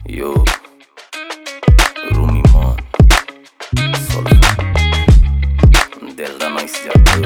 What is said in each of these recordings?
Yo, Rumi Mon, Solfa, ਦਿਲ ਦਾ nice ਜੱਟ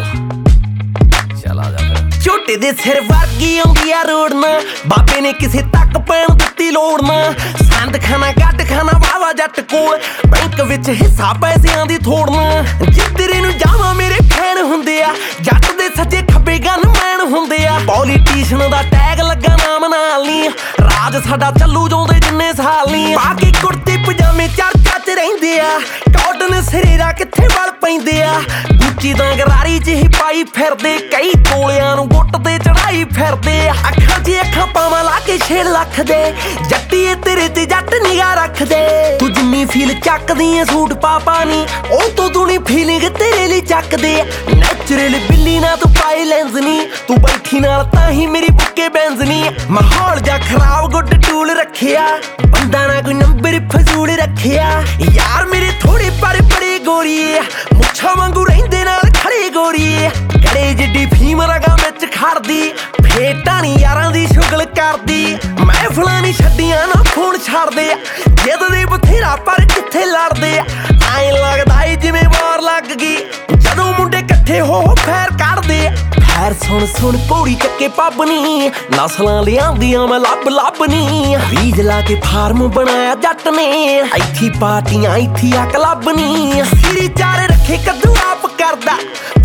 ਚੱਲ ਆ ਜਾ ਫਿਰ। ਝੋਟੇ ਦੇ ਸਿਰ ਵਰਗੀ ਆਉਂਦੀ ਆ ਰੋੜਨਾ, ਬਾਬੇ ਨੇ ਕਿਸੇ ਤੱਕ ਪੈਣ ਦਿੱਤੀ ਲੋੜਨਾ। ਸੰਦ ਖਾਨਾ ਗੱਡ ਖਾਨਾ ਵਾਵਾ ਜੱਟ ਕੋਲ, ਬੈਂਕ ਵਿੱਚ ਹਿੱਸਾ ਪੈਸਿਆਂ ਦੀ ਥੋੜਨਾ। ਜਿੱਧਰੇ ਨੂੰ ਜਾਵਾਂ ਮੇਰੇ ਫੈਨ ਹੁੰਦੇ ਆ, ਜੱਟ ਦੇ ਸੱਜੇ ਖੱਬੇ ਗਨਮੈਨ ਹੁੰਦੇ ਆ। ਪੋਲੀਟੀਸ਼ਨ ਦਾ ਟੈਗ ਲੱਗਾ ਨਾਮ ਨਾਲ ਨੀ, ਰਾਜ ਸਾਡਾ ਚੱਲੂ ਜਾਉਂਦੇ ਜਿੰਨੇ ਸਾਲ ਨੀ। ਪਾ ਕੇ ਕੁੜਤੇ ਪਜਾਮੇ ਚਰਚਾ 'ਚ ਰਹਿੰਦੇ ਆ, ਕਾਟਨ ਸਰੀਰਾ ਕਿੱਥੇ ਵਲ ਪੈਂਦੇ ਆ। ਗੁੱਚੀ ਦਾ ਗਰਾਰੀ 'ਚ ਹੀ ਪਾਈ ਫਿਰਦੇ, ਕਈ ਕੋਲਿਆਂ ਨੂੰ ਗੁੱਟ ਤੇ ਚੜਾਈ ਫਿਰਦੇ। ਅੱਖਾਂ 'ਚ ਅੱਖਾਂ ਪਾਵਾਂ ਲਾ ਕੇ 6 ਲੱਖ ਦੇ, ਜੱਟੀਏ ਤੇਰੇ ਤੇ ਜੱਟ ਨਿਗਾਹ ਰੱਖਦੇ। ਤੂੰ ਜਿੰਨੀ ਫੀਲ ਚੱਕਦੀ ਏ ਸੂਟ ਪਾ ਨੀ, ਉਹ ਤੋਂ ਦੂਣੀ ਫੀਲਿੰਗ ਤੇਰੇ ਲਈ ਚੱਕਦੇ। ਨੈਚੁਰਲ ਬਿੱਲੀ ਨਾ ਤੂੰ ਪਾਈ ਲੈਂਸ ਨੀ, ਤੂੰ ਬੈਠੀ ਨਾਲ ਤਾਂ ਹੀ ਮੇਰੀ ਬੁੱਕੇ ਬੈਂਸ ਨੀ। ਮਾਹੌਲ ਜਾ ਖਰਾਬ ਗੁੱਡ ਟੂਲ ਰੱਖਿਆ, ਬੰਦਾ ਨਾ ਕੋਈ ਨੰਬਰ ਫਜ਼ੂਲ ਰੱਖਿਆ। ਯਾਰ ਮੇਰੇ ਥੋੜੇ ਪਰ ਬੜੇ ਗੋਰੀਏ, ਮੁੱਛਾਂ ਵਾਂਗੂ ਰਹਿੰਦੇ ਨਾਲ ਖੜੇ ਗੋਰੀਏ। ਗੜੇ ਜਿੱਡੀ ਫੀਮ ਰਗਾ ਵਿੱਚ ਖੜਦੀ, ਫੇਟਾਂ ਨੀ ਯਾਰਾਂ ਦੀ ਸ਼ੁਗਲ ਕਰਦੀ। ਮਹਿਫਲਾਂ ਨੀ ਛੱਡੀਆਂ ਨਾ ਫੋਨ ਛੱਡਦੇ, ਜਿੱਦਦੇ ਬਥੇਰਾ ਪਰ ਕਿੱਥੇ ਲੜਦੇ। ਐਂ ਲੱਗਦਾ ਏ ਜਿਵੇਂ ਵਾਰ ਲੱਗ ਗਈ, ਜਦੋਂ ਮੁੰਡੇ ਇਕੱਠੇ ਹੋ ਫੈਰ ਕੱਢਦੇ। ਫੈਰ ਸੁਣ ਸੁਣ ਪੌੜੀ ਚੱਕੇ ਪੱਬ ਨੀ, ਨਸਲਾਂ ਲਿਆਂਦੀਆਂ ਮੈਂ ਲੱਭ ਨੀ। ਵੀਜ ਲਾ ਕੇ ਫਾਰਮ ਬਣਾਇਆ ਜੱਟ ਨੇ, ਇੱਥੇ ਪਾਰਟੀਆਂ ਇੱਥੇ ਆ ਕਲੱਬ ਨੀ। ਸਿਰੀ ਚਾਰੇ ਰੱਖੇ ਕੱਦੂ ਆਪ ਕਰਦਾ,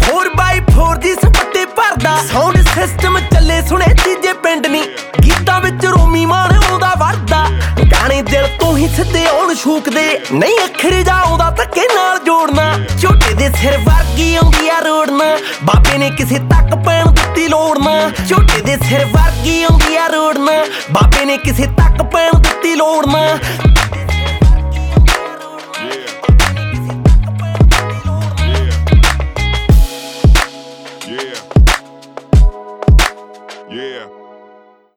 4x4 ਦੀ ਸਪੱਟੇ ਭਰਦਾ। ਸਾਊਂਡ ਸਿਸਟਮ ਚੱਲੇ ਸੁਣੇ ਤੀਜੇ ਪਿੰਡ ਨੀ, ਗੀਤਾਂ ਵਿੱਚ ਰੋਮੀ ਮਾਨ ਆਉਂਦਾ ਵਰਦਾ। ਗਾਣੇ ਦਿਲ ਤੋਂ ਹੀ ਸਿੱਧੇ ਆਉਣ ਛੂਕਦੇ, ਨਹੀਂ ਅੱਖਰ ਜਾ ਆਉਂਦਾ ਧੱਕੇ ਨਾਲ ਜੋੜਨਾ। ਝੋਟੇ ਦੇ ਸਿਰ ਵਰਗੀ ਆਉਂਦੀ ਆ ਰੋੜਨਾ, ਬਾਬੇ ਨੇ ਕਿਸੇ ਤੱਕ ਪੈਣ ਦਿੱਤੀ ਲੋੜਨਾ। ਝੋਟੇ ਦੇ ਸਿਰ ਵਰਗੀ ਆਉਂਦੀ ਆ ਰੋੜਨਾ, ਬਾਬੇ ਨੇ ਕਿਸੇ ਤੱਕ ਪੈਣ ਦਿੱਤੀ ਲੋੜਨਾ। Yeah.